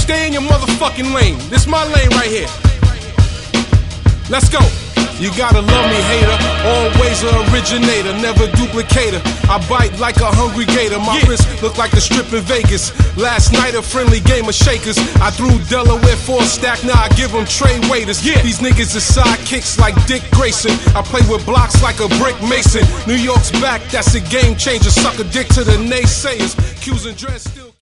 stay in your motherfucking lane. This my lane right here. Let's go. You gotta love me, hater. Always an originator, never duplicator. I bite like a hungry gator. My wrist look like the strip in Vegas. Last night a friendly game of shakers. I threw Delaware for a stack, now I give them trade waiters. These niggas are sidekicks like Dick Grayson. I play with blocks like a brick mason. New York's back, that's a game changer. Suck a dick to the naysayers. Q's and dreads still